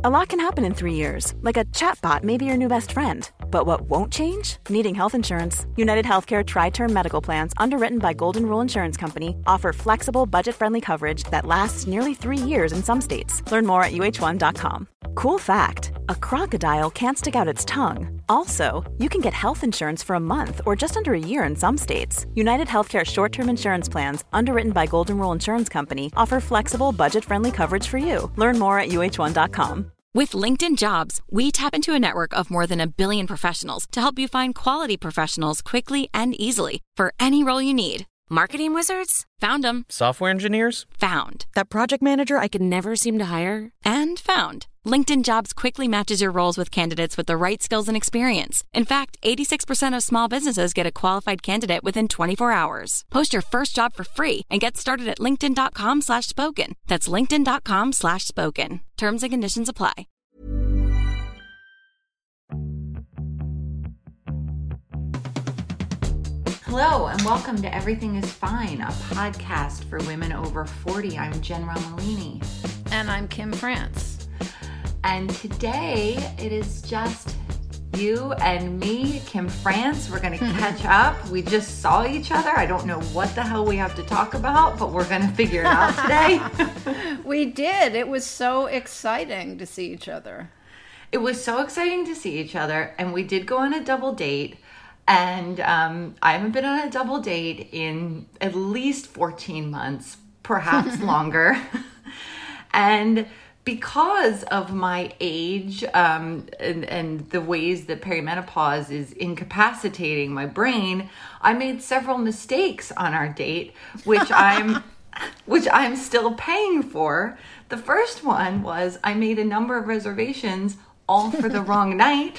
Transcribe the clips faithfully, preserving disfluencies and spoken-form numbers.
A lot can happen in three years, like a chatbot may be your new best friend. But what won't change? Needing health insurance. United Healthcare Tri-Term Medical Plans, underwritten by Golden Rule Insurance Company, offer flexible, budget-friendly coverage that lasts nearly three years in some states. Learn more at U H one dot com. Cool fact, a crocodile can't stick out its tongue. Also, you can get health insurance for a month or just under a year in some states. United Healthcare short-term insurance plans, underwritten by Golden Rule Insurance Company, offer flexible, budget-friendly coverage for you. Learn more at U H one dot com. With LinkedIn Jobs, we tap into a network of more than a billion professionals to help you find quality professionals quickly and easily for any role you need. Marketing wizards? Found them. Software engineers? Found. That project manager I could never seem to hire? And found. LinkedIn Jobs quickly matches your roles with candidates with the right skills and experience. In fact, eighty-six percent of small businesses get a qualified candidate within twenty-four hours. Post your first job for free and get started at linkedin.com slash spoken. That's linkedin.com slash spoken. Terms and conditions apply. Hello, and welcome to Everything is Fine, a podcast for women over forty. I'm Jen Romolini. And I'm Kim France. And today it is just you and me, Kim France. We're going to catch up. We just saw each other. I don't know what the hell we have to talk about, but we're going to figure it out today. We did. It was so exciting to see each other. It was so exciting to see each other, and we did go on a double date. And um, I haven't been on a double date in at least fourteen months, perhaps longer. And because of my age um, and, and the ways that perimenopause is incapacitating my brain, I made several mistakes on our date, which I'm which I'm still paying for. The first one was I made a number of reservations all for the wrong night.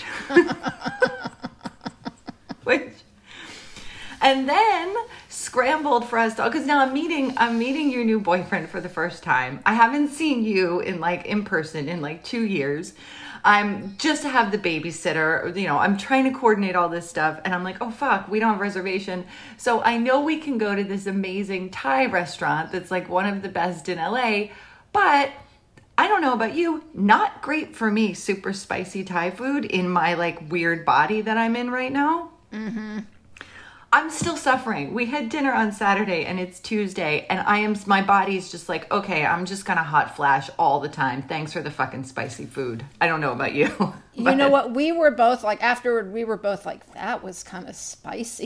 Which, and then scrambled for us to, because now I'm meeting, I'm meeting your new boyfriend for the first time. I haven't seen you in like in person in like two years. I'm just to have the babysitter, you know, I'm trying to coordinate all this stuff. And I'm like, oh fuck, we don't have a reservation. So I know we can go to this amazing Thai restaurant that's like one of the best in L A, but I don't know about you, not great for me, super spicy Thai food in my like weird body that I'm in right now. Mm-hmm. I'm still suffering. We had dinner on Saturday and it's Tuesday, and I am, my body's just like, okay, I'm just gonna hot flash all the time. Thanks for the fucking spicy food. I don't know about you. You but... know what? We were both like, afterward, we were both like, that was kind of spicy.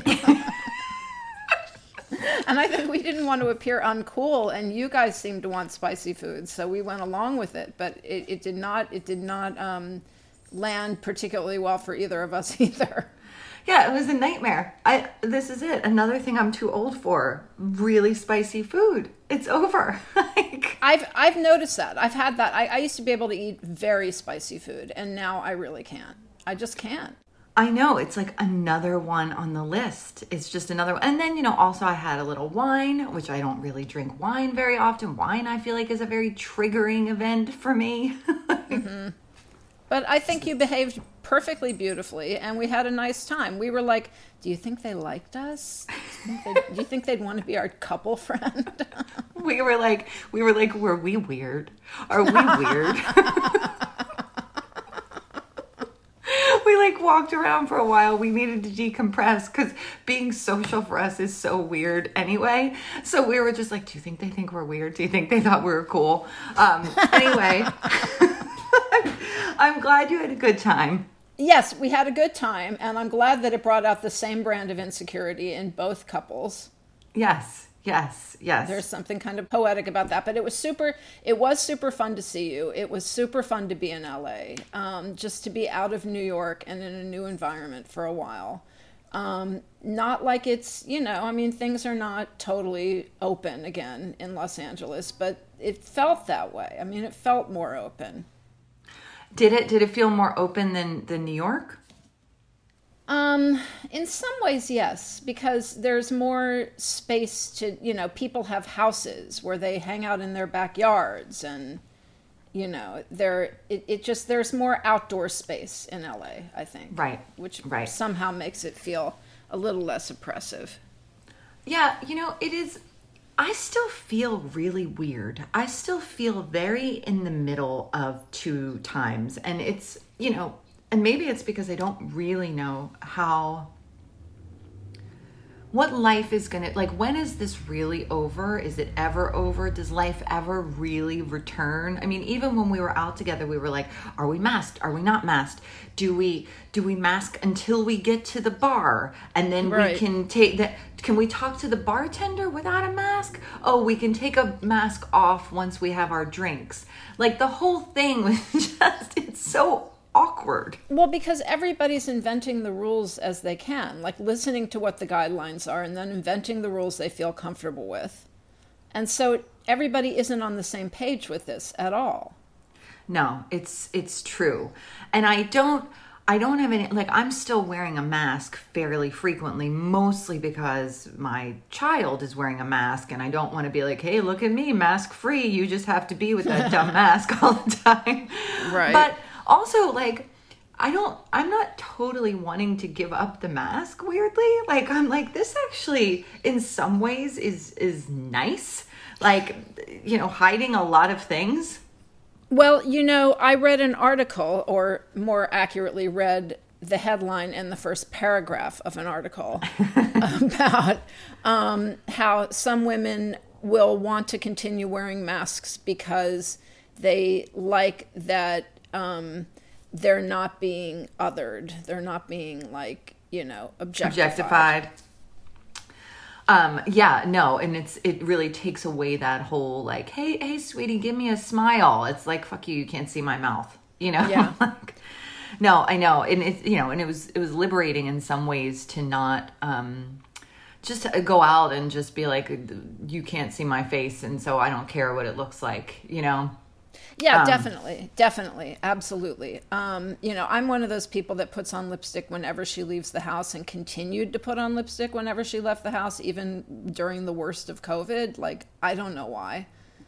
And I think we didn't want to appear uncool, and you guys seemed to want spicy food, so we went along with it. But it, it did not, it did not um, land particularly well for either of us either. Yeah, it was a nightmare. I this is it. Another thing I'm too old for. Really spicy food. It's over. like, I've I've noticed that. I've had that. I, I used to be able to eat very spicy food, and now I really can't. I just can't. I know. It's like another one on the list. It's just another one. And then, you know, also I had a little wine, which I don't really drink wine very often. Wine, I feel like, is a very triggering event for me. Mm-hmm. But I think you behaved perfectly beautifully, and we had a nice time. We were like, do you think they liked us? Do you think, do you think they'd want to be our couple friend? we were like, we were like, were we weird? Are we weird? We like walked around for a while. We needed to decompress because being social for us is so weird anyway. So we were just like, do you think they think we're weird? Do you think they thought we were cool? Um, anyway, I'm glad you had a good time. Yes, we had a good time. And I'm glad that it brought out the same brand of insecurity in both couples. Yes. Yes, yes. There's something kind of poetic about that, but it was super, it was super fun to see you. It was super fun to be in L A, um, just to be out of New York and in a new environment for a while. Um, not like it's, you know, I mean, things are not totally open again in Los Angeles, but it felt that way. I mean, it felt more open. Did it, did it feel more open than, than New York? Um, in some ways, yes, because there's more space to, you know, people have houses where they hang out in their backyards and, you know, there, it, it just, there's more outdoor space in L A, I think. Right. Which right. somehow makes it feel a little less oppressive. Yeah. You know, it is, I still feel really weird. I still feel very in the middle of two times. And it's, you know, and maybe it's because I don't really know how, what life is going to, like, when is this really over? Is it ever over? Does life ever really return? I mean, even when we were out together, we were like, are we masked? Are we not masked? Do we, do we mask until we get to the bar? And then Right. we can take that. Can we talk to the bartender without a mask? Oh, we can take a mask off once we have our drinks. Like, the whole thing was just, it's so awkward. Well, because everybody's inventing the rules as they can, like listening to what the guidelines are and then inventing the rules they feel comfortable with. And so everybody isn't on the same page with this at all. No, it's it's true. And I don't I don't have any, like, I'm still wearing a mask fairly frequently, mostly because my child is wearing a mask and I don't want to be like, hey, look at me, mask free. You just have to be with that dumb mask all the time. Right. But also, like, I don't, I'm not totally wanting to give up the mask, weirdly. Like, I'm like, this actually, in some ways, is is nice. Like, you know, hiding a lot of things. Well, you know, I read an article, or more accurately, read the headline and the first paragraph of an article about um, how some women will want to continue wearing masks because they like that um, they're not being othered. They're not being, like, you know, objectified. Objectified. Um, yeah, no, and it's, it really takes away that whole, like, hey, hey, sweetie, give me a smile. It's like, fuck you, you can't see my mouth, you know? Yeah. Like, no, I know. And it's, you know, and it was, it was liberating in some ways to not, um, just to go out and just be like, you can't see my face. And so I don't care what it looks like, you know? Yeah, Um, definitely. Definitely. Absolutely. Um, you know, I'm one of those people that puts on lipstick whenever she leaves the house and continued to put on lipstick whenever she left the house, even during the worst of COVID. Like, I don't know why.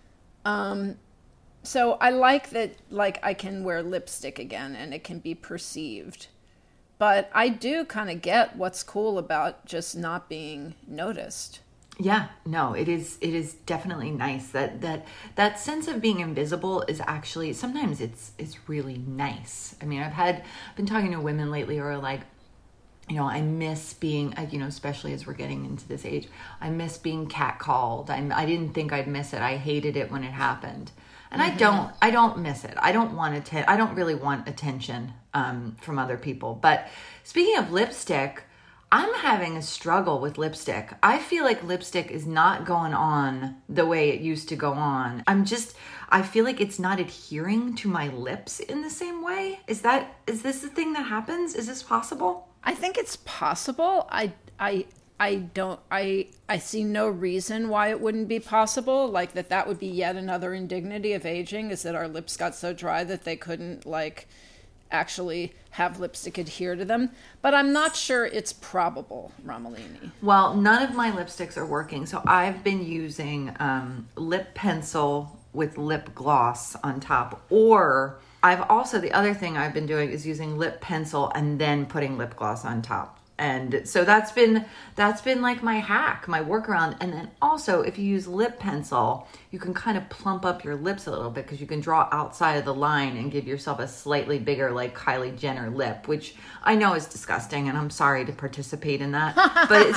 Um, so I like that, like, I can wear lipstick again and it can be perceived. But I do kind of get what's cool about just not being noticed. Yeah, no, it is, it is definitely nice that, that, that sense of being invisible is actually, sometimes it's, it's really nice. I mean, I've had, been talking to women lately who are like, you know, I miss being, you know, especially as we're getting into this age, I miss being catcalled. I, I didn't think I'd miss it. I hated it when it happened. And mm-hmm. I don't, I don't miss it. I don't want atten- I don't really want attention um, from other people. But speaking of lipstick, I'm having a struggle with lipstick. I feel like lipstick is not going on the way it used to go on. I'm just, I feel like it's not adhering to my lips in the same way. Is that, is this the thing that happens? Is this possible? I think it's possible. I, I, I don't, I, I see no reason why it wouldn't be possible. Like that, that would be yet another indignity of aging, is that our lips got so dry that they couldn't, like, actually have lipstick adhere to them. But I'm not sure it's probable, Romolini. Well, none of my lipsticks are working. So I've been using um, lip pencil with lip gloss on top. Or I've also, the other thing I've been doing is using lip pencil and then putting lip gloss on top. And so that's been, that's been like my hack, my workaround. And then also, if you use lip pencil, you can kind of plump up your lips a little bit because you can draw outside of the line and give yourself a slightly bigger, like Kylie Jenner lip, which I know is disgusting. And I'm sorry to participate in that. But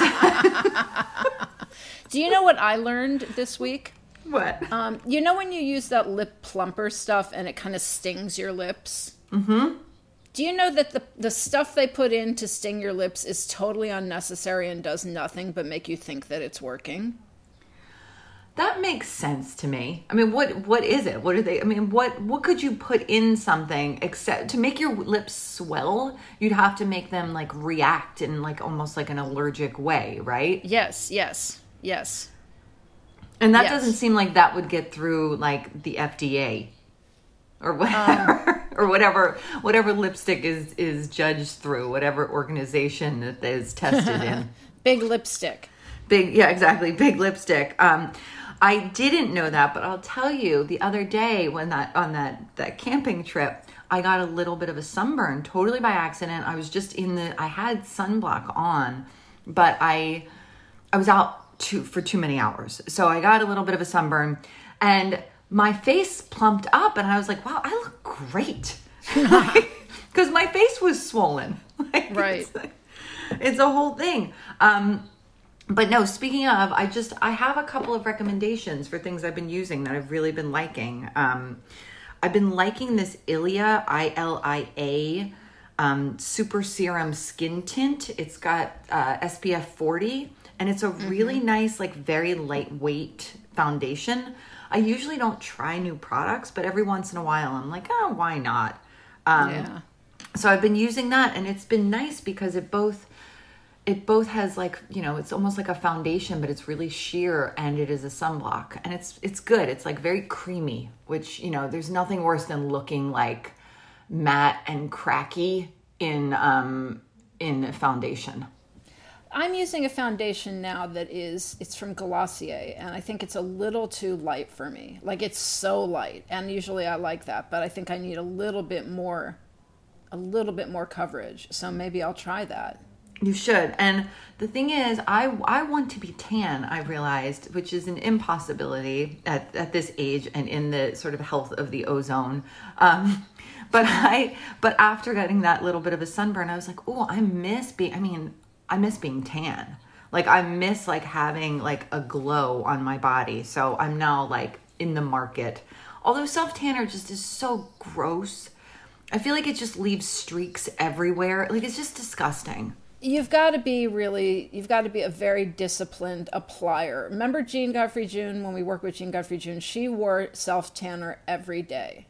it's Do you know what I learned this week? What? Um, you know when you use that lip plumper stuff and it kind of stings your lips? Mm-hmm. Do you know that the, the stuff they put in to sting your lips is totally unnecessary and does nothing but make you think that it's working? That makes sense to me. I mean, what what is it? What are they? I mean, what what could you put in something except to make your lips swell? You'd have to make them like react in like almost like an allergic way, right? Yes, yes, yes. And that Yes. doesn't seem like that would get through like the F D A or whatever. Um. Or whatever, whatever lipstick is, is judged through, whatever organization that is tested in. Big lipstick. Big, yeah, exactly. Big lipstick. Um, I didn't know that, but I'll tell you, the other day when that on that that camping trip, I got a little bit of a sunburn, totally by accident. I was just in the, I had sunblock on, but I, I was out too for too many hours. So I got a little bit of a sunburn, and my face plumped up, and I was like, wow, I look great. Because my face was swollen. Like, right. It's, like, it's a whole thing. Um, but no, speaking of, I just, I have a couple of recommendations for things I've been using that I've really been liking. Um, I've been liking this Ilia, I L I A, um, Super Serum Skin Tint. It's got uh, S P F forty, and it's a really mm-hmm. nice, like very lightweight foundation. I usually don't try new products, but every once in a while I'm like, oh, why not? Um, yeah. So I've been using that, and it's been nice because it both, it both has like, you know, it's almost like a foundation, but it's really sheer, and it is a sunblock, and it's, it's good. It's like very creamy, which, you know, there's nothing worse than looking like matte and cracky in, um, in foundation. I'm using a foundation now that is, it's from Glossier, and I think it's a little too light for me. Like, it's so light, and usually I like that, but I think I need a little bit more, a little bit more coverage. So maybe I'll try that. You should. And the thing is, I, I want to be tan, I realized, which is an impossibility at, at this age and in the sort of health of the ozone. Um, but I, but after getting that little bit of a sunburn, I was like, oh, I miss being, I mean, I miss being tan. Like, I miss like having like a glow on my body. So I'm now like in the market. Although self-tanner just is so gross. I feel like it just leaves streaks everywhere. Like, it's just disgusting. You've got to be really, you've got to be a very disciplined applier. Remember Jean Godfrey June, when we worked with Jean Godfrey June, she wore self-tanner every day.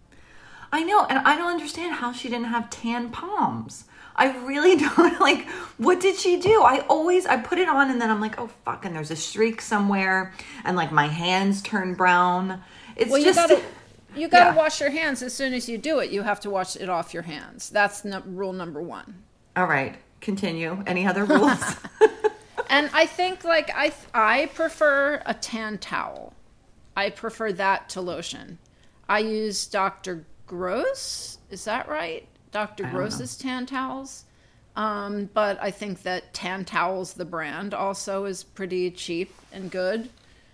I know. And I don't understand how she didn't have tan palms. I really don't, like, what did she do? I always, I put it on and then I'm like, oh, fuck, and there's a streak somewhere, and like my hands turn brown. It's well, just... you gotta, you gotta yeah. wash your hands as soon as you do it. You have to wash it off your hands. That's no, rule number one. All right, continue. Any other rules? And I think, like, I, I prefer a tan towel. I prefer that to lotion. I use Doctor Gross, is that right? Doctor Gross's tan towels. Um, but I think that Tan Towels, the brand, also is pretty cheap and good.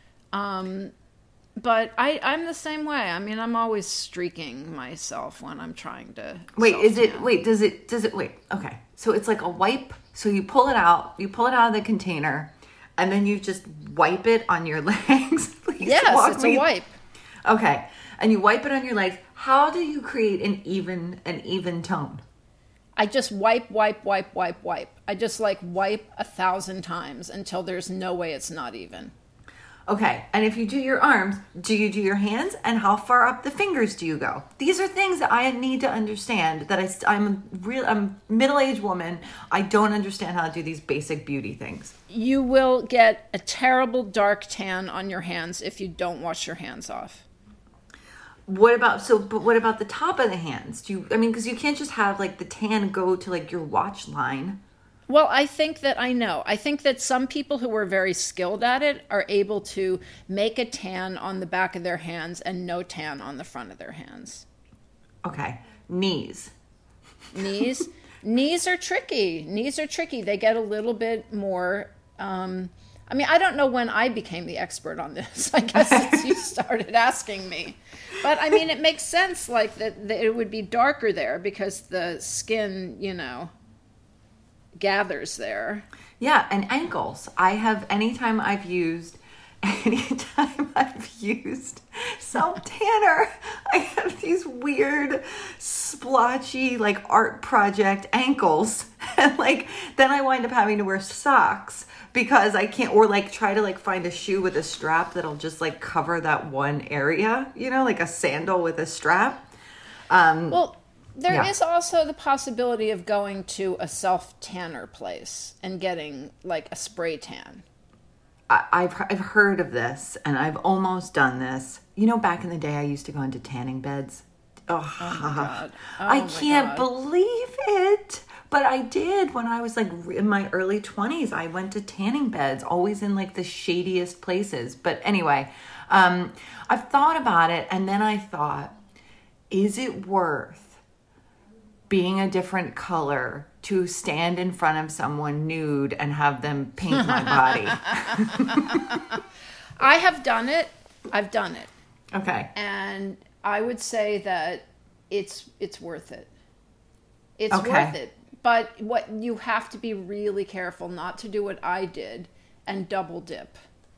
Um, but I, I'm the same way. I mean, I'm always streaking myself when I'm trying to. Wait, is it, wait, does it, does it, wait, okay. So it's like a wipe. So you pull it out, you pull it out of the container, and then you just wipe it on your legs. Please yes, it's me. a wipe. Okay. And you wipe it on your legs. How do you create an even an even tone? I just wipe, wipe, wipe, wipe, wipe. I just like wipe a thousand times until there's no way it's not even. Okay. And if you do your arms, do you do your hands? And how far up the fingers do you go? These are things that I need to understand. That I, I'm real. I'm a middle-aged woman. I don't understand how to do these basic beauty things. You will get a terrible dark tan on your hands if you don't wash your hands off. What about, so, but what about the top of the hands? Do you, I mean, because you can't just have like the tan go to like your watch line. Well, I think that I know. I think that some people who are very skilled at it are able to make a tan on the back of their hands and no tan on the front of their hands. Okay. Knees. Knees? Knees are tricky. Knees are tricky. They get a little bit more, um, I mean, I don't know when I became the expert on this. I guess since you started asking me. But, I mean, it makes sense, like, that, that it would be darker there because the skin, you know, gathers there. Yeah, and ankles. I have, anytime I've used, anytime I've used self-tanner, I have these weird, splotchy, like, art project ankles. And, like, then I wind up having to wear socks. Because I can't, or like try to like find a shoe with a strap that'll just like cover that one area, you know, like a sandal with a strap. Um, well, there yeah. is also the possibility of going to a self-tanner place and getting like a spray tan. I, I've, I've heard of this and I've almost done this. You know, back in the day, I used to go into tanning beds. Oh, oh my God. Oh I my can't God. believe it. But I did when I was like in my early twenties. I went to tanning beds, always in like the shadiest places. But anyway, um, I've thought about it. And then I thought, is it worth being a different color to stand in front of someone nude and have them paint my body? I have done it. I've done it. Okay. And I would say that it's it's worth it. It's Okay. worth it. But what you have to be really careful not to do what I did and double dip.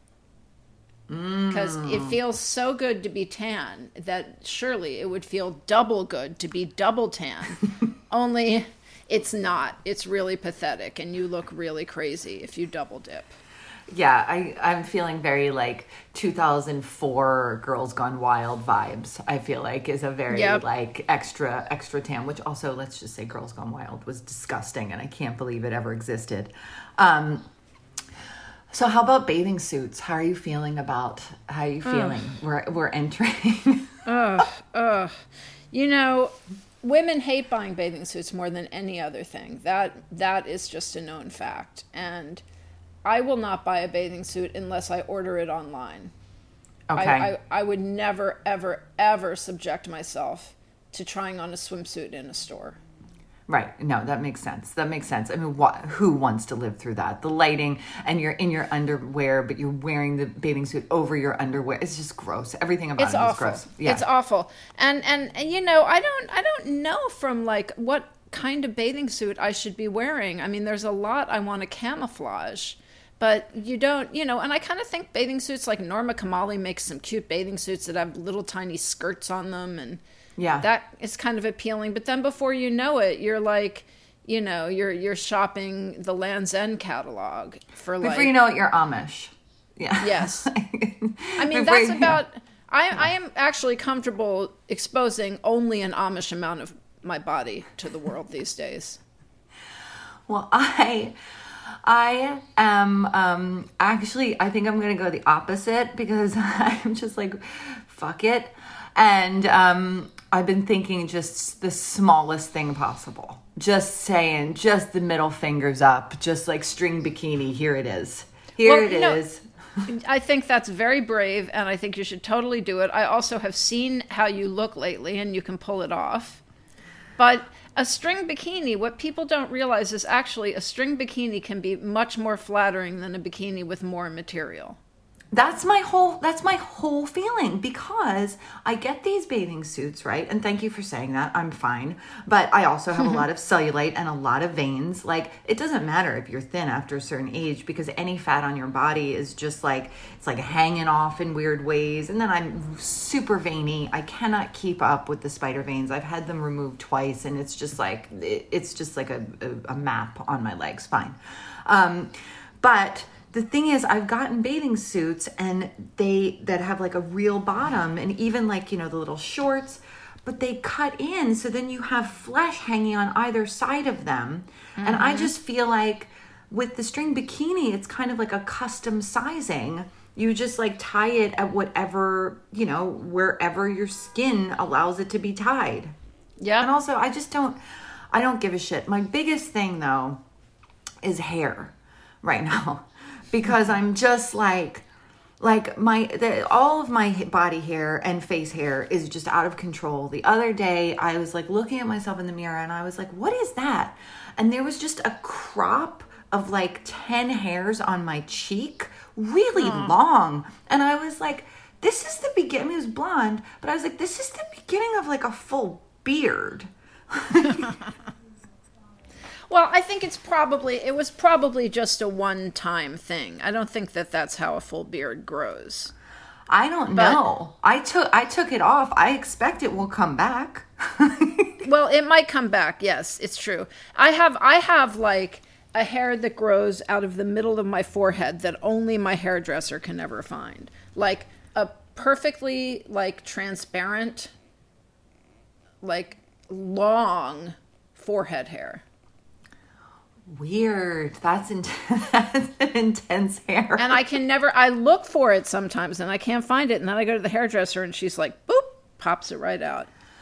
Because Mm. it feels so good to be tan that surely it would feel double good to be double tan. Only it's not. It's really pathetic and you look really crazy if you double dip. Yeah, I, I'm feeling very like two thousand four Girls Gone Wild vibes. I feel like is a very Yep. like extra, extra tan, which also, let's just say Girls Gone Wild was disgusting and I can't believe it ever existed. Um, so how about bathing suits? How are you feeling about, how are you feeling? We're, we're entering. Ugh, ugh. You know, women hate buying bathing suits more than any other thing. That that is just a known fact. And I will not buy a bathing suit unless I order it online. Okay. I, I, I would never, ever, ever subject myself to trying on a swimsuit in a store. Right. No, that makes sense. That makes sense. I mean, what, who wants to live through that? The lighting and you're in your underwear, but you're wearing the bathing suit over your underwear. It's just gross. Everything about It's it awful. is gross. Yeah. It's awful. And, and and you know, I don't I don't know from like what kind of bathing suit I should be wearing. I mean, there's a lot I want to camouflage. But you don't, you know, and I kind of think bathing suits, like Norma Kamali makes some cute bathing suits that have little tiny skirts on them. And Yeah. that is kind of appealing. But then before you know it, you're like, you know, you're you're shopping the Land's End catalog for like. Before you know it, you're Amish. Yeah. Yes. I mean, Before that's you- about. I I am actually comfortable exposing only an Amish amount of my body to the world these days. Well, I, I am um, actually, I think I'm going to go the opposite because I'm just like, fuck it. And um, I've been thinking just the smallest thing possible. Just saying, just the middle fingers up, just like string bikini. Here it is. Here Well, it you know- is. I think that's very brave, and I think you should totally do it. I also have seen how you look lately, and you can pull it off. But a string bikini, what people don't realize is actually a string bikini can be much more flattering than a bikini with more material. That's my whole that's my whole feeling because I get these bathing suits, right? And thank you for saying that. I'm fine. But I also have a lot of cellulite and a lot of veins. Like it doesn't matter if you're thin after a certain age because any fat on your body is just like it's like hanging off in weird ways. And then I'm super veiny. I cannot keep up with the spider veins. I've had them removed twice and it's just like it, it's just like a, a, a map on my legs. Fine. Um, but the thing is, I've gotten bathing suits and they that have like a real bottom and even like, you know, the little shorts, but they cut in. So then you have flesh hanging on either side of them. Mm-hmm. And I just feel like with the string bikini, it's kind of like a custom sizing. You just like tie it at whatever, you know, wherever your skin allows it to be tied. Yeah. And also, I just don't, I don't give a shit. My biggest thing though is hair right now. Because I'm just like, like my, the, all of my body hair and face hair is just out of control. The other day I was like looking at myself in the mirror and I was like, what is that? And there was just a crop of like ten hairs on my cheek, really Hmm. long. And I was like, this is the beginning, I mean, it was blonde, but I was like, this is the beginning of like a full beard. Well, I think it's probably, it was probably just a one-time thing. I don't think that that's how a full beard grows. I don't But- know. I took I took it off. I expect it will come back. Well, it might come back. Yes, it's true. I have, I have like a hair that grows out of the middle of my forehead that only my hairdresser can ever find. Like a perfectly like transparent, like long forehead hair. Weird. That's, in- that's an intense hair. And I can never, I look for it sometimes and I can't find it. And then I go to the hairdresser and she's like, boop, pops it right out.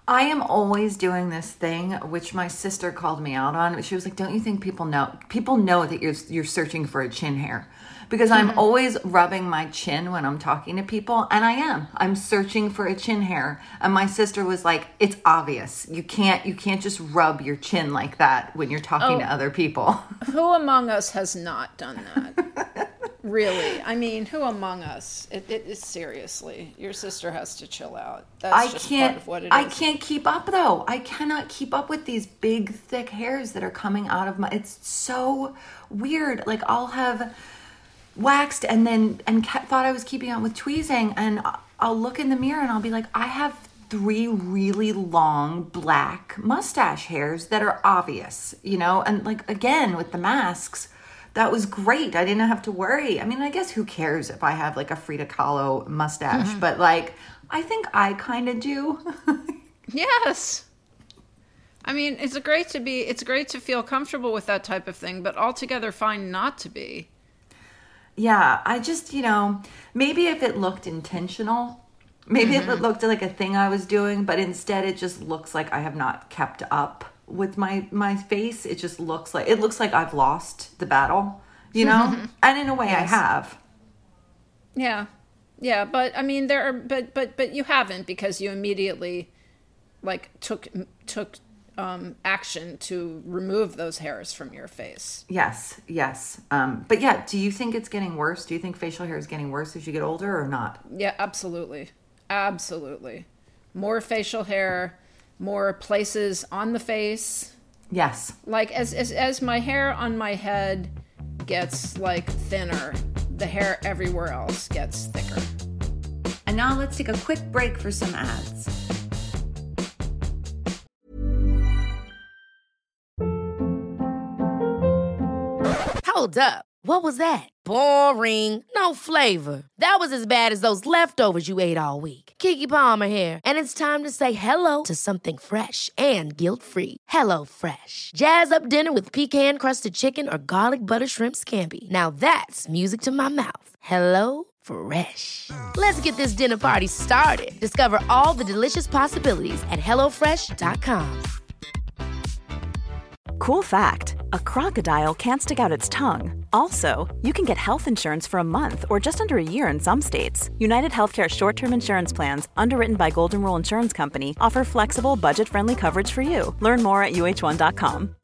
I am always doing this thing, which my sister called me out on. She was like, don't you think people know, people know that you're, you're searching for a chin hair? Because I'm mm-hmm. always rubbing my chin when I'm talking to people. And I am, I'm searching for a chin hair. And my sister was like, it's obvious. You can't, you can't just rub your chin like that when you're talking oh, to other people. Who among us has not done that? Really? I mean, who among us? It, it is seriously. Your sister has to chill out. That's I just can't, part of what it is. I can't keep up though. I cannot keep up with these big, thick hairs that are coming out of my. It's so weird. Like I'll have waxed and then and kept, thought I was keeping up with tweezing, and I'll look in the mirror and I'll be like, I have three really long black mustache hairs that are obvious, you know, and like again with the masks. That was great. I didn't have to worry. I mean, I guess who cares if I have like a Frida Kahlo mustache, mm-hmm. but like, I think I kind of do. Yes. I mean, it's great to be, it's great to feel comfortable with that type of thing, but altogether fine not to be. Yeah. I just, you know, maybe if it looked intentional, maybe mm-hmm. if it looked like a thing I was doing, but instead it just looks like I have not kept up with my my face. It just looks like it looks like I've lost the battle, you know. And in a way, yes. I have. Yeah, yeah, but I mean, there are, but but but you haven't, because you immediately like took took um, action to remove those hairs from your face. Yes, yes. Um, but yeah, do you think it's getting worse? Do you think facial hair is getting worse as you get older, or not? Yeah, absolutely, absolutely. More facial hair. More places on the face. Yes. Like as, as as my hair on my head gets like thinner, the hair everywhere else gets thicker. And now let's take a quick break for some ads. Hold up. What was that? Boring. No flavor. That was as bad as those leftovers you ate all week. Keke Palmer here, and it's time to say hello to something fresh and guilt-free. Hello Fresh. Jazz up dinner with pecan-crusted chicken or garlic butter shrimp scampi. Now that's music to my mouth. Hello Fresh. Let's get this dinner party started. Discover all the delicious possibilities at hello fresh dot com. Cool fact, a crocodile can't stick out its tongue. Also, you can get health insurance for a month or just under a year in some states. United Healthcare short-term insurance plans, underwritten by Golden Rule Insurance Company, offer flexible, budget-friendly coverage for you. Learn more at U H one dot com.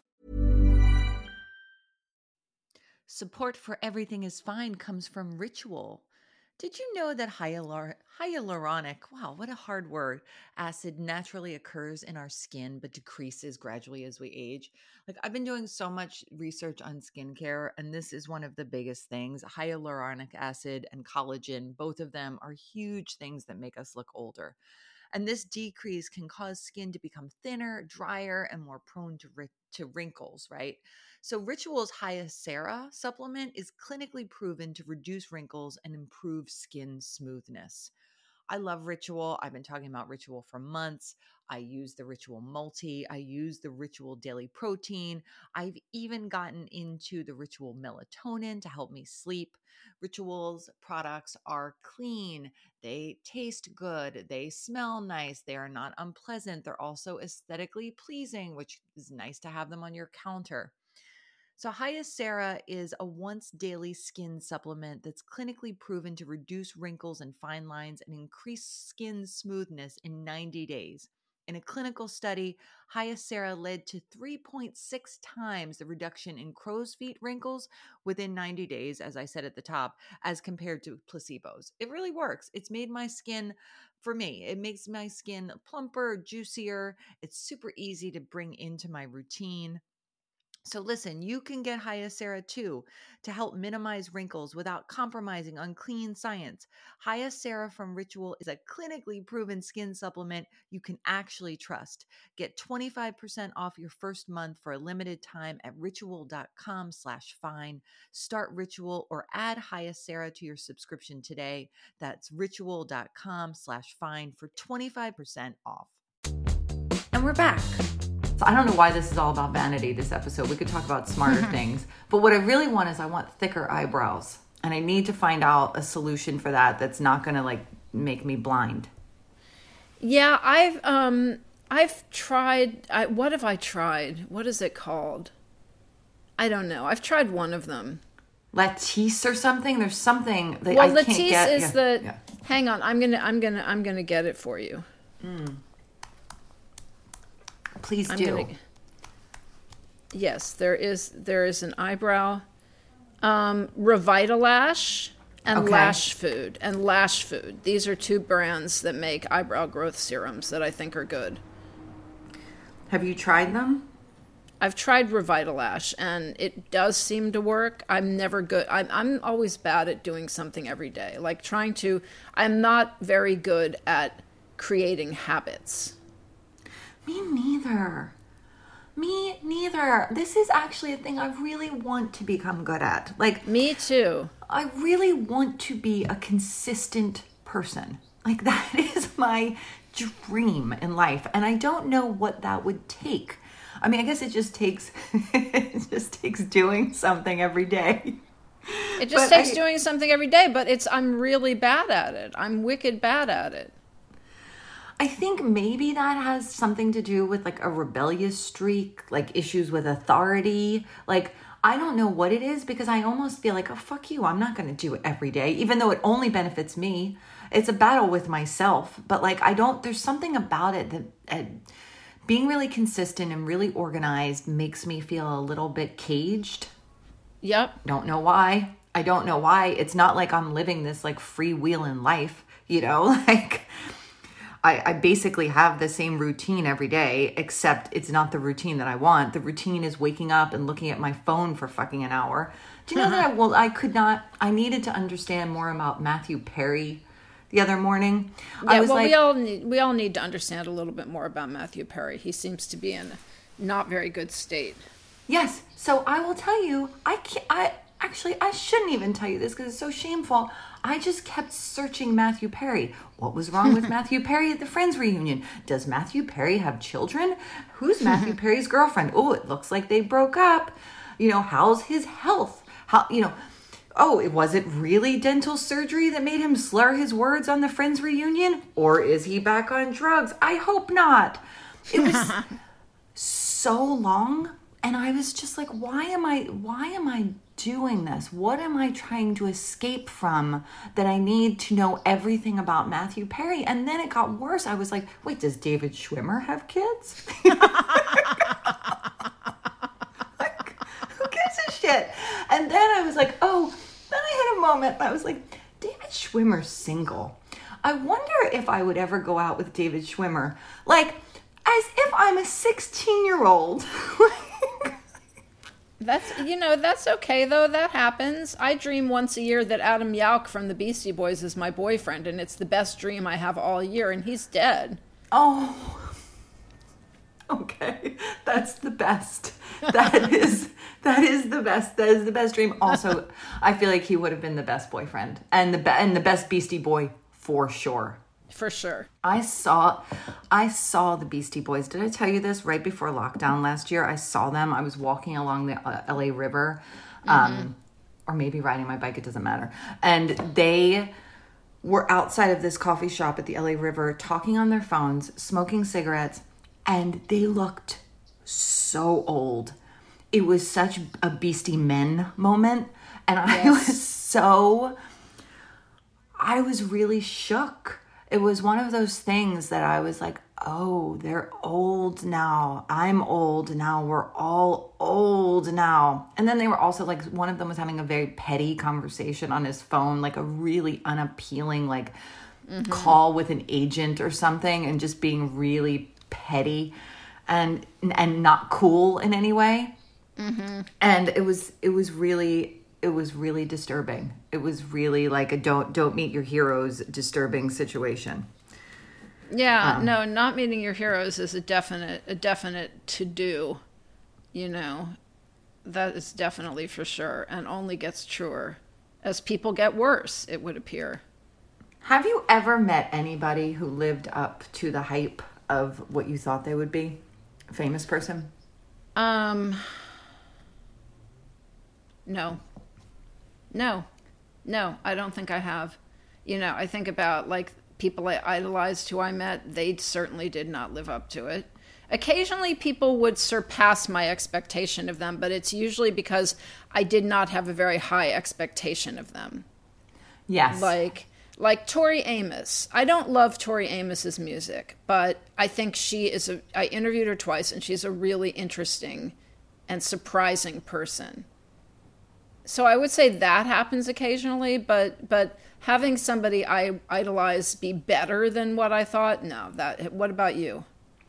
Support for Everything is Fine comes from Ritual. Did you know that hyalur- hyaluronic, wow, what a hard word, acid naturally occurs in our skin but decreases gradually as we age? Like, I've been doing so much research on skincare, and this is one of the biggest things. Hyaluronic acid and collagen, both of them are huge things that make us look older. And this decrease can cause skin to become thinner, drier, and more prone to, ri- to wrinkles, right? So Ritual's Hyacera supplement is clinically proven to reduce wrinkles and improve skin smoothness. I love Ritual. I've been talking about Ritual for months. I use the Ritual Multi. I use the Ritual Daily Protein. I've even gotten into the Ritual Melatonin to help me sleep. Ritual's products are clean. They taste good. They smell nice. They are not unpleasant. They're also aesthetically pleasing, which is nice to have them on your counter. So Hyacera is a once daily skin supplement that's clinically proven to reduce wrinkles and fine lines and increase skin smoothness in ninety days. In a clinical study, Hyacera led to three point six times the reduction in crow's feet wrinkles within ninety days, as I said at the top, as compared to placebos. It really works. It's made my skin, for me, it makes my skin plumper, juicier. It's super easy to bring into my routine. So listen, you can get Hyacera too to help minimize wrinkles without compromising on clean science. Hyacera from Ritual is a clinically proven skin supplement you can actually trust. Get twenty-five percent off your first month for a limited time at ritual.com slash fine. Start Ritual or add Hyacera to your subscription today. That's ritual.com slash fine for twenty-five percent off. And we're back. I don't know why this is all about vanity, this episode. We could talk about smarter things. But what I really want is I want thicker eyebrows. And I need to find out a solution for that that's not going to like make me blind. Yeah, I've um I've tried, I, what have I tried? What is it called? I don't know. I've tried one of them. Latisse or something? There's something that well, I can't Latisse get. is yeah. the, yeah. hang on, I'm going to, I'm going to, I'm going to get it for you. Mm. Please I'm do. Gonna, yes, there is, there is an eyebrow, um, Revitalash and Okay. Lash Food and Lash Food. These are two brands that make eyebrow growth serums that I think are good. Have you tried them? I've tried Revitalash and it does seem to work. I'm never good. I'm, I'm always bad at doing something every day. Like trying to, I'm not very good at creating habits. Me neither. Me neither. This is actually a thing I really want to become good at. Like, Me too. I really want to be a consistent person. Like, that is my dream in life. And I don't know what that would take. I mean, I guess it just takes, it just takes doing something every day. It just But takes I- doing something every day, but it's, I'm really bad at it. I'm wicked bad at it. I think maybe that has something to do with like a rebellious streak, like issues with authority. Like, I don't know what it is because I almost feel like, oh, fuck you. I'm not going to do it every day, even though it only benefits me. It's a battle with myself. But like, I don't, there's something about it that uh, being really consistent and really organized makes me feel a little bit caged. Yep. Don't know why. I don't know why. It's not like I'm living this like freewheeling life, you know, like I, I basically have the same routine every day, except it's not the routine that I want. The routine is waking up and looking at my phone for fucking an hour. Do you know that I, well, I could not, I needed to understand more about Matthew Perry the other morning. Yeah, I was well, like, we all need, we all need to understand a little bit more about Matthew Perry. He seems to be in a not very good state. yes. So I will tell you, I can't, I actually, I shouldn't even tell you this because it's so shameful. I just kept searching Matthew Perry. What was wrong with Matthew Perry at the Friends reunion? Does Matthew Perry have children? Who's Matthew Perry's girlfriend? Oh, it looks like they broke up. You know, how's his health? How, you know, oh, was it really dental surgery that made him slur his words on the Friends reunion? Or is he back on drugs? I hope not. It was so long. And I was just like, why am I, why am I doing this? What am I trying to escape from that I need to know everything about Matthew Perry? And then it got worse. I was like, wait, does David Schwimmer have kids? Like, who gives a shit? And then I was like, oh, then I had a moment. I was like, David Schwimmer's single. I wonder if I would ever go out with David Schwimmer. Like, as if I'm a sixteen-year-old. That's, you know, that's okay though. That happens. I dream once a year that Adam Yauch from the Beastie Boys is my boyfriend, and it's the best dream I have all year, and he's dead. Oh, okay. That's the best. That is, that is the best. That is the best dream. Also, I feel like he would have been the best boyfriend and the be- and the best Beastie Boy for sure. For sure. I saw, I saw the Beastie Boys. Did I tell you this? Right before lockdown last year, I saw them. I was walking along the uh, L A River, um, mm-hmm. or maybe riding my bike. It doesn't matter. And they were outside of this coffee shop at the L A River, talking on their phones, smoking cigarettes, and they looked so old. It was such a Beastie Men moment, and I Yes. was so, I was really shook. It was one of those things that I was like, oh, they're old now. I'm old now. We're all old now. And then they were also like, one of them was having a very petty conversation on his phone, like a really unappealing, like mm-hmm. call with an agent or something, and just being really petty and and not cool in any way. Mm-hmm. And it was it was really it was really disturbing. It was really like a don't don't meet your heroes disturbing situation. Yeah, Um, no, not meeting your heroes is a definite a definite to do, you know. That is definitely for sure, and only gets truer as people get worse, it would appear. Have you ever met anybody who lived up to the hype of what you thought they would be? A famous person? Um No. No. No, I don't think I have. You know, I think about like people I idolized who I met, they certainly did not live up to it. Occasionally people would surpass my expectation of them, but it's usually because I did not have a very high expectation of them. Yes. Like, like Tori Amos. I don't love Tori Amos's music, but I think she is a, I interviewed her twice, and she's a really interesting and surprising person. So I would say that happens occasionally, but, but having somebody I idolize be better than what I thought, no, that, what about you?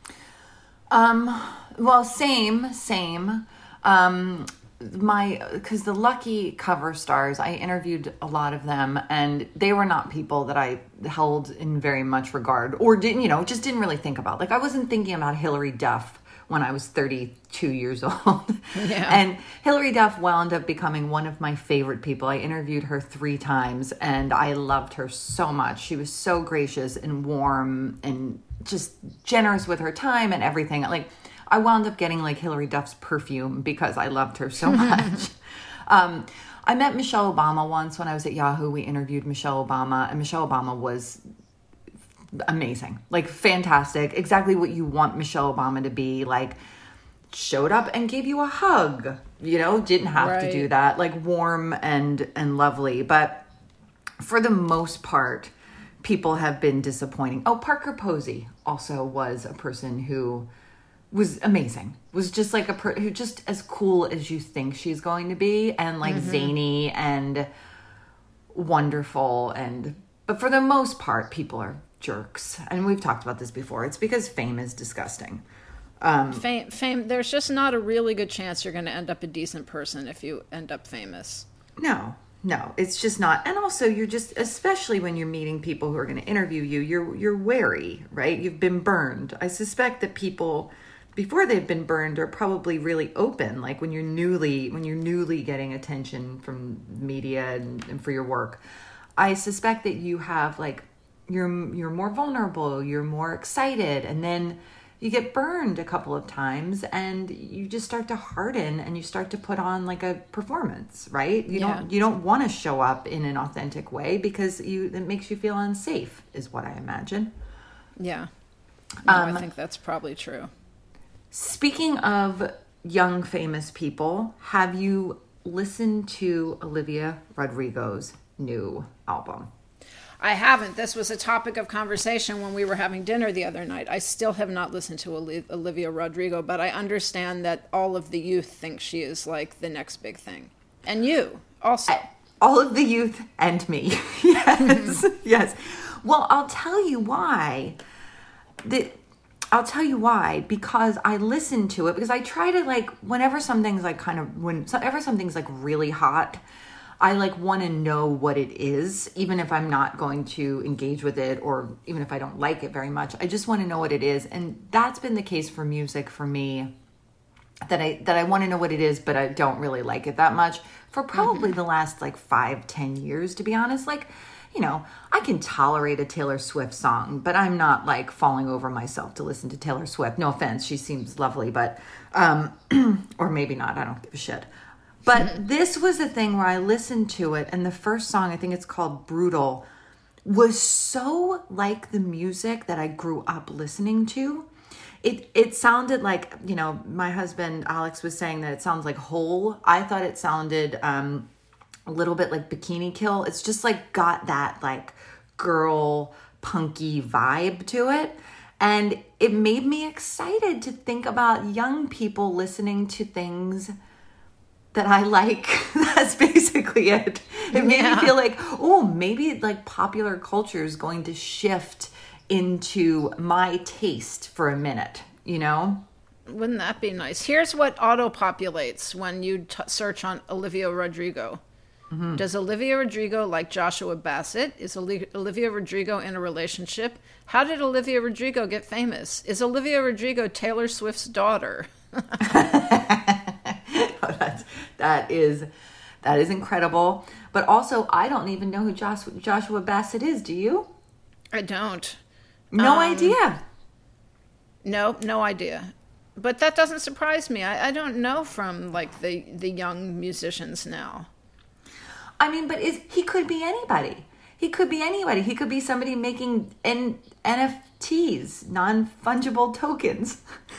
Um, well, same, same. Um, my, cause the Lucky cover stars, I interviewed a lot of them, and they were not people that I held in very much regard, or didn't, you know, just didn't really think about. Like, I wasn't thinking about Hilary Duff when I was thirty-two years old. Yeah. And Hilary Duff wound up becoming one of my favorite people. I interviewed her three times, and I loved her so much. She was so gracious and warm and just generous with her time and everything. Like, I wound up getting like Hilary Duff's perfume because I loved her so much. um, I met Michelle Obama once when I was at Yahoo. We interviewed Michelle Obama, and Michelle Obama was amazing, like fantastic, exactly what you want Michelle Obama to be. Like, showed up and gave you a hug, you know, didn't have right. to do that, like warm and and lovely. But for the most part, people have been disappointing. Oh, Parker Posey also was a person who was amazing, was just like a per- who just as cool as you think she's going to be, and like mm-hmm. zany and wonderful. And but for the most part, people are jerks, and we've talked about this before. It's because fame is disgusting. Um, fame, fame. There's just not a really good chance you're going to end up a decent person if you end up famous. No, no, it's just not. And also, you're just, especially when you're meeting people who are going to interview you, you're you're wary, right? You've been burned. I suspect that people, before they've been burned, are probably really open. Like when you're newly when you're newly getting attention from media and, and for your work, I suspect that you have like. You're you're more vulnerable, you're more excited, and then you get burned a couple of times, and you just start to harden, and you start to put on like a performance, right? You yeah. don't you don't want to show up in an authentic way because you it makes you feel unsafe, is what I imagine. Yeah, no, um, I think that's probably true. Speaking of young famous people, have you listened to Olivia Rodrigo's new album? I haven't. This was a topic of conversation when we were having dinner the other night. I still have not listened to Olivia Rodrigo, but I understand that all of the youth think she is like the next big thing. And you also. All of the youth and me. Yes. Yes. Well, I'll tell you why. The, I'll tell you why. Because I listen to it. Because I try to like, whenever something's like kind of, whenever something's like really hot, I like want to know what it is, even if I'm not going to engage with it, or even if I don't like it very much. I just want to know what it is. And that's been the case for music for me, that I that I want to know what it is, but I don't really like it that much for probably mm-hmm. the last like five, ten years, to be honest. Like, you know, I can tolerate a Taylor Swift song, but I'm not like falling over myself to listen to Taylor Swift. No offense, she seems lovely, but, um, or maybe not, I don't give a shit. But this was a thing where I listened to it, and the first song, I think it's called Brutal, was so like the music that I grew up listening to. It it sounded like, you know, my husband Alex was saying that it sounds like Hole. I thought it sounded um, a little bit like Bikini Kill. It's just like got that like girl punky vibe to it. And it made me excited to think about young people listening to things that I like. That's basically it. It made yeah. me feel like, oh, maybe like popular culture is going to shift into my taste for a minute, you know? Wouldn't that be nice? Here's what auto-populates when you t- search on Olivia Rodrigo. Mm-hmm. Does Olivia Rodrigo like Joshua Bassett? Is Olivia Rodrigo in a relationship? How did Olivia Rodrigo get famous? Is Olivia Rodrigo Taylor Swift's daughter? Oh, that's, that is that is incredible. But also, I don't even know who Joshua, Joshua Bassett is. Do you? I don't. No um, idea. No, no idea. But that doesn't surprise me. I, I don't know from like the, the young musicians now. I mean, but is, he could be anybody. He could be anybody. He could be somebody making N- NFTs, non-fungible tokens.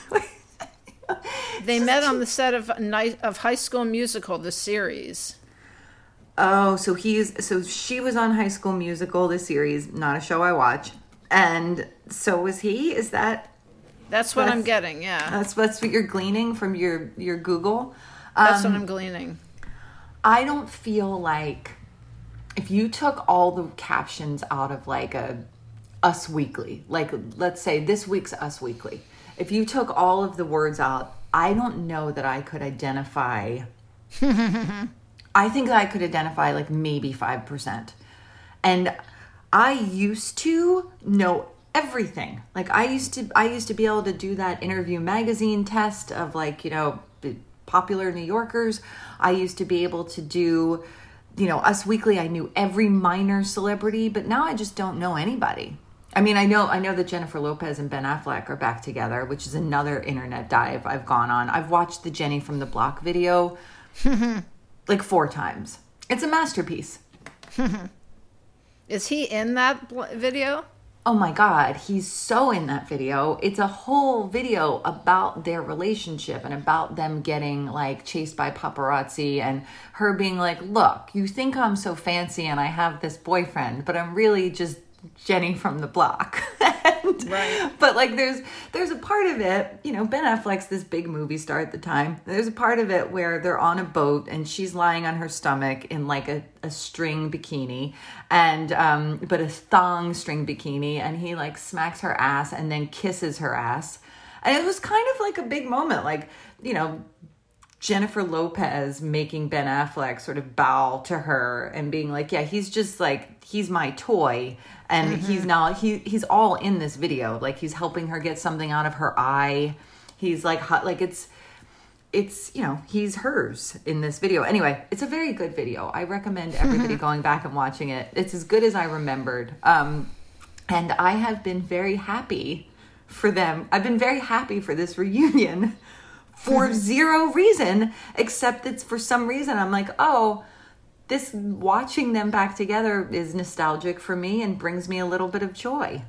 They met on the set of of High School Musical, the series. Oh, so he's so she was on High School Musical, the series, not a show I watch, and so was he. Is that? That's what that's, I'm getting. Yeah, that's that's what you're gleaning from your your Google. That's um, what I'm gleaning. I don't feel like if you took all the captions out of like a Us Weekly, like let's say this week's Us Weekly, if you took all of the words out, I don't know that I could identify. I think that I could identify like maybe five percent. And I used to know everything. Like I used to, I used to be able to do that Interview Magazine test of like, you know, popular New Yorkers. I used to be able to do, you know, Us Weekly. I knew every minor celebrity, but now I just don't know anybody. I mean, I know, I know that Jennifer Lopez and Ben Affleck are back together, which is another internet dive I've gone on. I've watched the Jenny from the Block video like four times. It's a masterpiece. Is he in that bl- video? Oh my God, he's so in that video. It's a whole video about their relationship and about them getting like chased by paparazzi and her being like, look, you think I'm so fancy and I have this boyfriend, but I'm really just Jenny from the Block. and, right. But like there's there's a part of it, you know, Ben Affleck's this big movie star at the time. There's a part of it where they're on a boat and she's lying on her stomach in like a, a string bikini and um but a thong string bikini, and he like smacks her ass and then kisses her ass. And it was kind of like a big moment, like, you know, Jennifer Lopez making Ben Affleck sort of bow to her and being like, yeah, he's just like, he's my toy. And mm-hmm. he's now, he he's all in this video. Like he's helping her get something out of her eye. He's like, like it's, it's, you know, he's hers in this video. Anyway, it's a very good video. I recommend everybody going back and watching it. It's as good as I remembered. Um, and I have been very happy for them. I've been very happy for this reunion. For zero reason, except that for some reason I'm like, oh, this watching them back together is nostalgic for me and brings me a little bit of joy.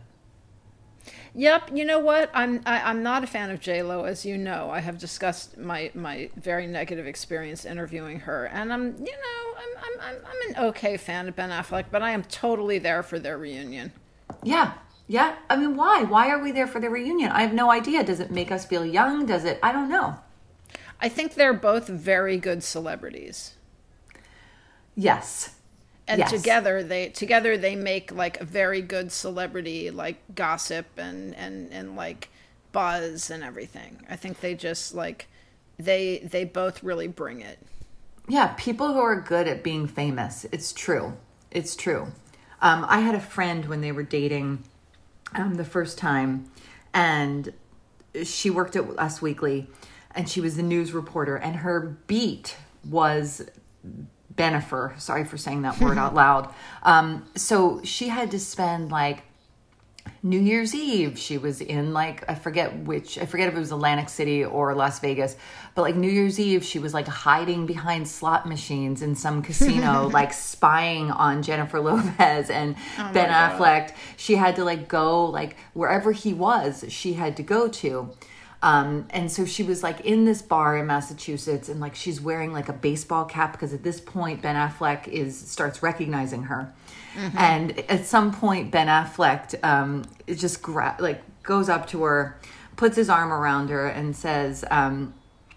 Yep, you know what? I'm I, I'm not a fan of J-Lo, as you know. I have discussed my, my very negative experience interviewing her, and I'm you know I'm I'm I'm I'm an okay fan of Ben Affleck, but I am totally there for their reunion. Yeah. Yeah, I mean, why? Why are we there for the reunion? I have no idea. Does it make us feel young? Does it? I don't know. I think they're both very good celebrities. Yes. And yes. together they together they make like a very good celebrity, like gossip and, and, and like buzz and everything. I think they just like they they both really bring it. Yeah, people who are good at being famous. It's true. It's true. Um, I had a friend when they were dating Um, the first time, and she worked at Us Weekly, and she was the news reporter, and her beat was Bennifer. Sorry for saying that word out loud. Um, so she had to spend like New Year's Eve. She was in like, I forget which, I forget if it was Atlantic City or Las Vegas, but like New Year's Eve, she was like hiding behind slot machines in some casino, like spying on Jennifer Lopez and oh Ben Affleck. She had to like go like wherever he was, she had to go to. Um, and so she was like in this bar in Massachusetts, and like she's wearing like a baseball cap because at this point Ben Affleck is starts recognizing her. Mm-hmm. And at some point Ben Affleck um, just gra- like goes up to her, puts his arm around her and says, um,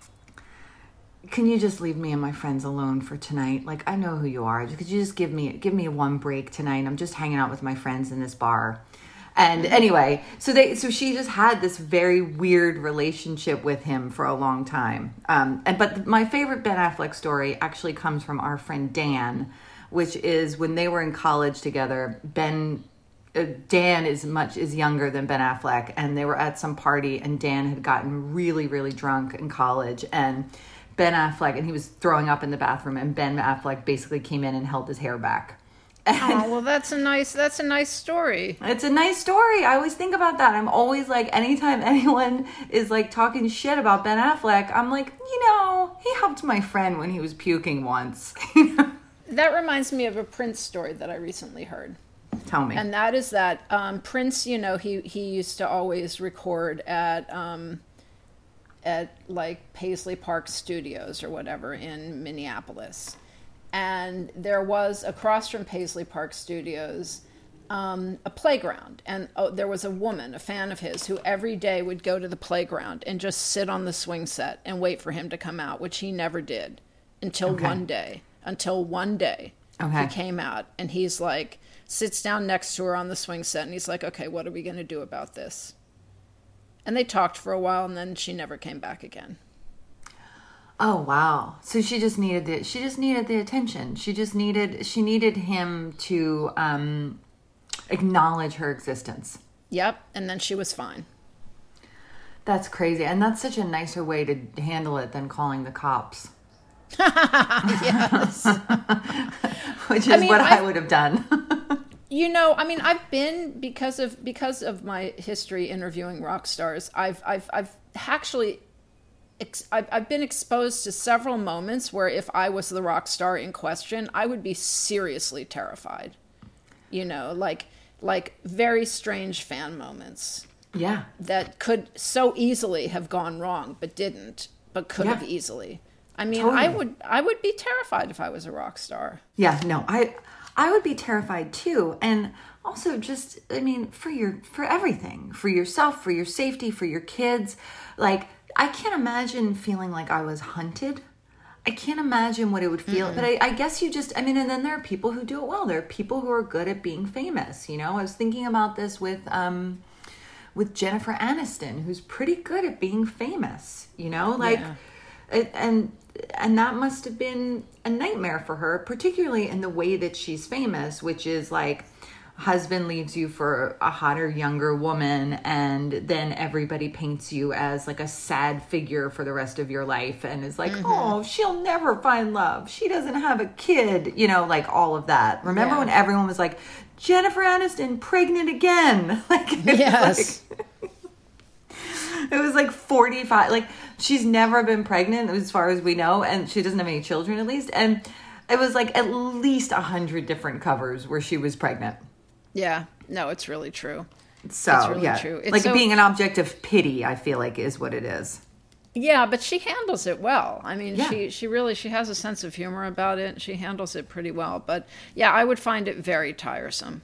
can you just leave me and my friends alone for tonight? Like, I know who you are. Could you just give me give me one break tonight? I'm just hanging out with my friends in this bar. And anyway, so they, so she just had this very weird relationship with him for a long time. Um, and but my favorite Ben Affleck story actually comes from our friend Dan, which is when they were in college together. Ben, uh, Dan is much is younger than Ben Affleck, and they were at some party, and Dan had gotten really, really drunk in college, and Ben Affleck, and he was throwing up in the bathroom, and Ben Affleck basically came in and held his hair back. Oh, well, that's a nice, that's a nice story. It's a nice story. I always think about that. I'm always like, anytime anyone is like talking shit about Ben Affleck, I'm like, you know, he helped my friend when he was puking once. That reminds me of a Prince story that I recently heard. Tell me. And that is that um, Prince, you know, he, he used to always record at, um, at like Paisley Park Studios or whatever in Minneapolis. And there was across from Paisley Park Studios um, a playground. And oh, there was a woman, a fan of his, who every day would go to the playground and just sit on the swing set and wait for him to come out, which he never did until okay. one day. Until one day okay. he came out and he's like, sits down next to her on the swing set and he's like, okay, what are we going to do about this? And they talked for a while and then she never came back again. Oh, wow. So she just needed the, she just needed the attention. She just needed, she needed him to um, acknowledge her existence. Yep. And then she was fine. That's crazy. And that's such a nicer way to handle it than calling the cops. Yes. Which is I mean, what I've, I would have done. You know, I mean, I've been, because of, because of my history interviewing rock stars, I've, I've, I've actually I've, I've been exposed to several moments where if I was the rock star in question, I would be seriously terrified. You know, like like very strange fan moments. Yeah. That could so easily have gone wrong, but didn't, but could yeah. have easily. I mean, totally. I would I would be terrified if I was a rock star. Yeah, no, I I would be terrified too. And also just, I mean, for your for everything, for yourself, for your safety, for your kids, like I can't imagine feeling like I was hunted. I can't imagine what it would feel. Mm-hmm. But I, I guess you just, I mean, and then there are people who do it well. There are people who are good at being famous. You know, I was thinking about this with um, with Jennifer Aniston, who's pretty good at being famous. You know, like, yeah. it, and and that must have been a nightmare for her, particularly in the way that she's famous, which is like, husband leaves you for a hotter, younger woman, and then everybody paints you as like a sad figure for the rest of your life and is like, mm-hmm. oh, she'll never find love. She doesn't have a kid, you know, like all of that. Remember yeah. when everyone was like, Jennifer Aniston, pregnant again? Like, it yes. Was like, it was like forty-five, like she's never been pregnant as far as we know, and she doesn't have any children at least. And it was like at least a hundred different covers where she was pregnant. Yeah, no, it's really true. So, it's really yeah, true. It's like so, being an object of pity, I feel like is what it is. Yeah, but she handles it well. I mean, yeah. she, she really, she has a sense of humor about it. She handles it pretty well. But yeah, I would find it very tiresome.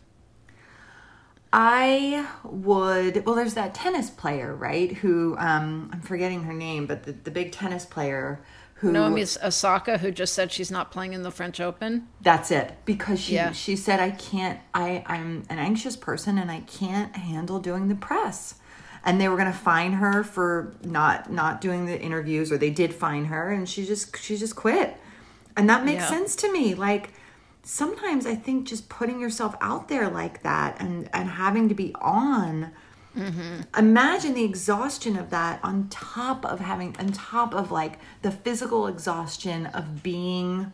I would, well, there's that tennis player, right? Who, um, I'm forgetting her name, but the, the big tennis player who... Naomi Osaka, who just said she's not playing in the French Open. That's it. Because she, yeah. she said, I can't, I, I'm an anxious person and I can't handle doing the press. And they were going to fine her for not, not doing the interviews, or they did fine her, and she just, she just quit. And that makes yeah. sense to me. Like, sometimes I think just putting yourself out there like that and, and having to be on, mm-hmm. imagine the exhaustion of that on top of having, on top of like the physical exhaustion of being,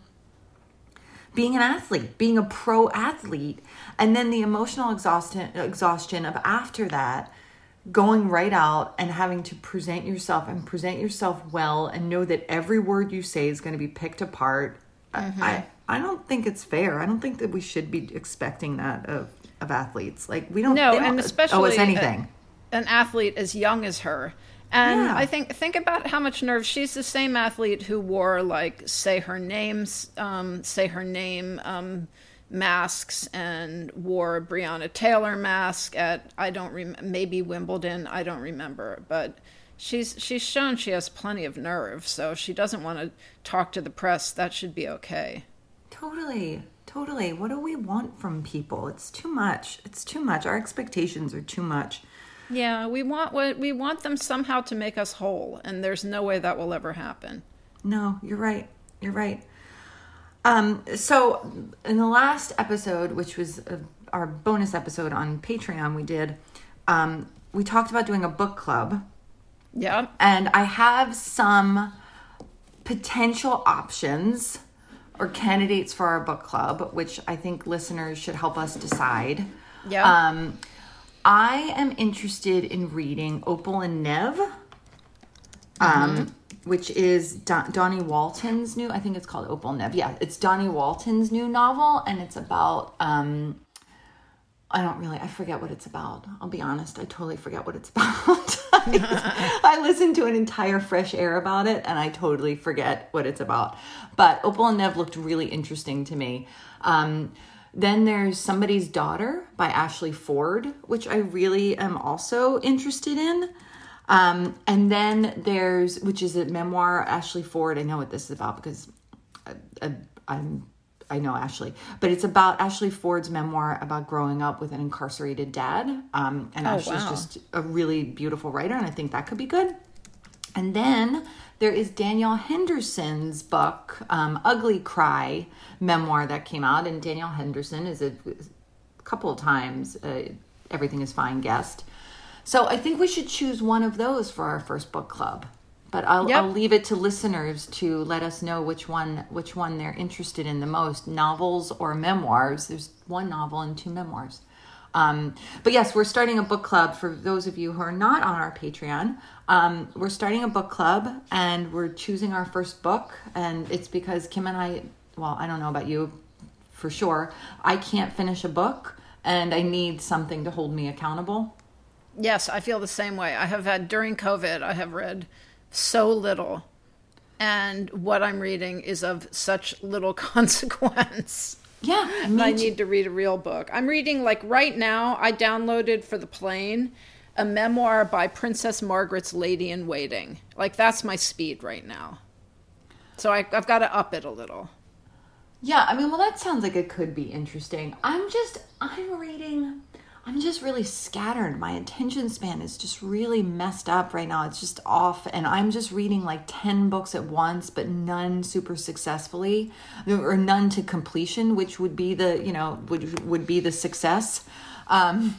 being an athlete, being a pro athlete, and then the emotional exhaustion, exhaustion of after that, going right out and having to present yourself and present yourself well and know that every word you say is going to be picked apart. Mm-hmm. I, I don't think it's fair. I don't think that we should be expecting that of, of athletes. Like, we don't, no, they don't and especially owe us anything. A, an athlete as young as her. And yeah. I think, think about how much nerve. She's the same athlete who wore, like, say her names, um, say her name, um, masks, and wore Breonna Taylor mask at, I don't rem- maybe Wimbledon, I don't remember, but she's she's shown she has plenty of nerve, so if she doesn't want to talk to the press, that should be okay. Totally, totally. What do we want from people? It's too much. It's too much. Our expectations are too much. Yeah, we want what we want them somehow to make us whole, and there's no way that will ever happen. No, you're right. You're right. Um, so in the last episode, which was uh, our bonus episode on Patreon, we did, um, we talked about doing a book club. Yeah. And I have some potential options or candidates for our book club, which I think listeners should help us decide. Yeah. Um, I am interested in reading Opal and Nev. Um, mm-hmm. Which is Don- Donnie Walton's new, I think it's called Opal Nev. Yeah, it's Donnie Walton's new novel, and it's about um, I don't really, I forget what it's about. I'll be honest. I totally forget what it's about. I, I listened to an entire Fresh Air about it and I totally forget what it's about. But Opal and Nev looked really interesting to me. Um, then there's Somebody's Daughter by Ashley Ford, which I really am also interested in. Um, and then there's, which is a memoir, Ashley Ford. I know what this is about because I, I, I'm I know Ashley, but it's about Ashley Ford's memoir about growing up with an incarcerated dad. Um, and oh, Ashley's wow. just a really beautiful writer, and I think that could be good. And then there is Danielle Henderson's book, um, Ugly Cry memoir that came out. And Danielle Henderson is a, a couple of times uh, Everything is Fine guest. So I think we should choose one of those for our first book club. But I'll, yep. I'll leave it to listeners to let us know which one which one they're interested in the most, novels or memoirs. There's one novel and two memoirs. Um, but yes, we're starting a book club for those of you who are not on our Patreon. Um, we're starting a book club and we're choosing our first book. And it's because Kim and I, well, I don't know about you for sure. I can't finish a book and I need something to hold me accountable. Yes, I feel the same way. I have had, during COVID, I have read so little, and what I'm reading is of such little consequence. Yeah, I need to read a real book. I'm reading, like right now, I downloaded for the plane a memoir by Princess Margaret's Lady in Waiting. Like, that's my speed right now. So I, I've got to up it a little. Yeah, I mean, well, that sounds like it could be interesting. I'm just, I'm reading... I'm just really scattered. My attention span is just really messed up right now. It's just off. And I'm just reading like ten books at once, but none super successfully or none to completion, which would be the, you know, would, would be the success. Um,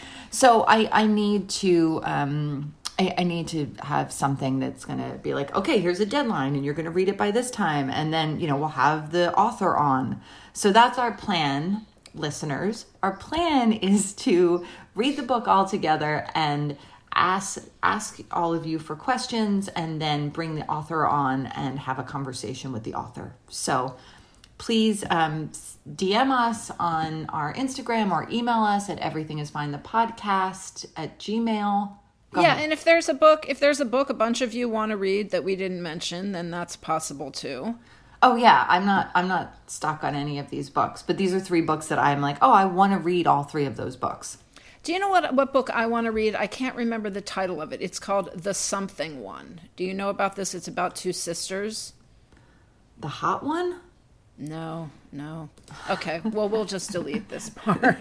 so I, I need to, um, I, I need to have something that's going to be like, okay, here's a deadline and you're going to read it by this time. And then, you know, we'll have the author on. So that's our plan. Listeners, our plan is to read the book all together and ask ask all of you for questions and then bring the author on and have a conversation with the author. So please um, D M us on our Instagram or email us at everythingisfinethepodcast at Gmail. Go yeah, ahead. And if there's a book, if there's a book a bunch of you want to read that we didn't mention, then that's possible too. Oh yeah, I'm not I'm not stuck on any of these books, but these are three books that I'm like, oh, I want to read all three of those books. Do you know what what book I want to read? I can't remember the title of it. It's called The Something One. Do you know about this? It's about two sisters. The Hot One? No, no. Okay, well, we'll just delete this part.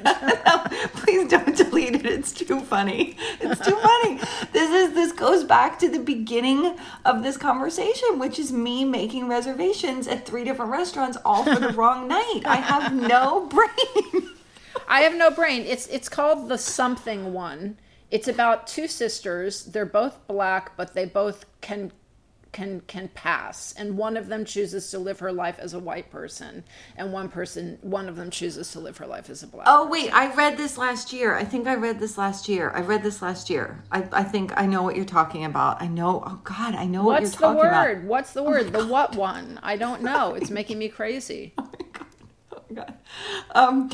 Please don't delete it. It's too funny. It's too funny. This is this goes back to the beginning of this conversation, which is me making reservations at three different restaurants, all for the wrong night. I have no brain. I have no brain. It's it's called The Something One. It's about two sisters. They're both black, but they both can can can pass, and one of them chooses to live her life as a white person, and one person one of them chooses to live her life as a black oh wait person. I read this last year I think I read this last year I read this last year I, I think I know what you're talking about. I know oh god I know what What's you're talking word? about. What's the word? Oh the what one? I don't know. It's making me crazy. Oh my god. Oh my god. Um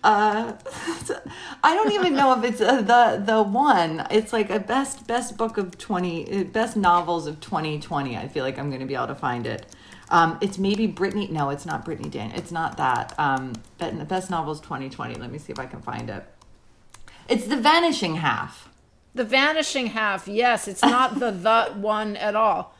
uh I don't even know if it's uh, the the one. It's like a best best book of twenty best novels of twenty twenty. I feel like I'm going to be able to find it. Um, it's maybe Brittany. No, it's not Brittany Dan. It's not that. Um, best novels twenty twenty. Let me see if I can find it. It's The Vanishing Half. The Vanishing Half. Yes, it's not the the one at all.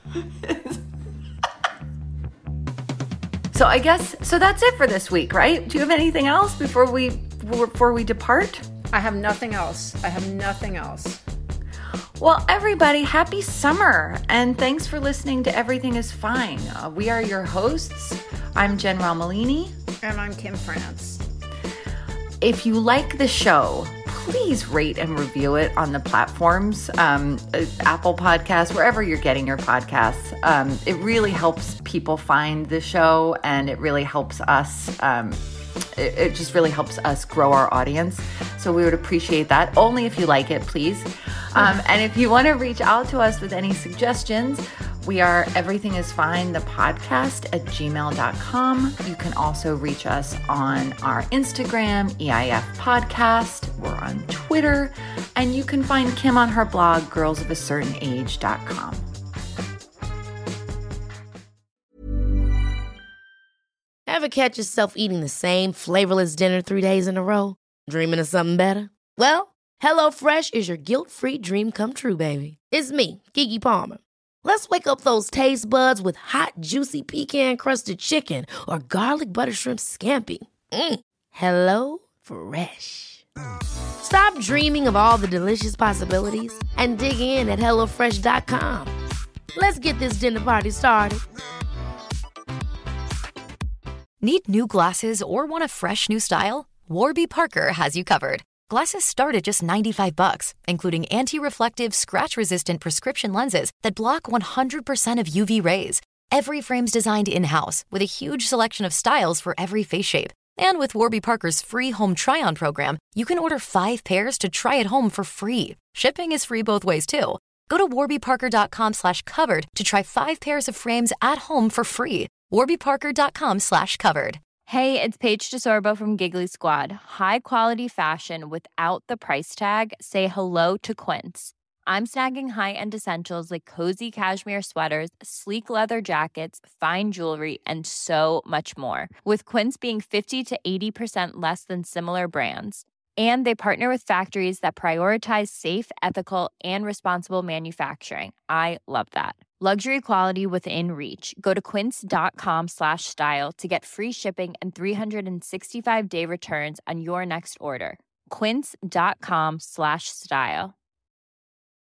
So I guess so. That's it for this week, right? Do you have anything else before we before we depart? I have nothing else. I have nothing else. Well, everybody, happy summer, and thanks for listening to Everything is Fine. Uh, we are your hosts. I'm Jen Romolini. And I'm Kim France. If you like the show, please rate and review it on the platforms, um, Apple Podcasts, wherever you're getting your podcasts. Um, it really helps people find the show, and it really helps us um, It, it just really helps us grow our audience. So we would appreciate that. Only if you like it, please. Um, and if you want to reach out to us with any suggestions, We are Everything Is Fine, the podcast at gmail dot com. You can also reach us on our Instagram, E I F Podcast. We're on Twitter. And you can find Kim on her blog, girls of a certain age dot com. Ever catch yourself eating the same flavorless dinner three days in a row? Dreaming of something better? Well, HelloFresh is your guilt-free dream come true, baby. It's me, Keke Palmer. Let's wake up those taste buds with hot, juicy pecan-crusted chicken or garlic butter shrimp scampi. Mm. Hello Fresh. Stop dreaming of all the delicious possibilities and dig in at hello fresh dot com. Let's get this dinner party started. Need new glasses or want a fresh new style? Warby Parker has you covered. Glasses start at just ninety-five bucks, including anti-reflective, scratch-resistant prescription lenses that block one hundred percent of U V rays. Every frame's designed in-house with a huge selection of styles for every face shape. And with Warby Parker's free home try-on program, you can order five pairs to try at home for free. Shipping is free both ways, too. Go to warby parker dot com slash covered to try five pairs of frames at home for free. warby parker dot com slash covered. Hey, it's Paige DeSorbo from Giggly Squad. High quality fashion without the price tag. Say hello to Quince. I'm snagging high-end essentials like cozy cashmere sweaters, sleek leather jackets, fine jewelry, and so much more. With Quince being fifty to eighty percent less than similar brands. And they partner with factories that prioritize safe, ethical, and responsible manufacturing. I love that. Luxury quality within reach. Go to quince dot com slash style to get free shipping and three sixty-five day returns on your next order. quince dot com slash style.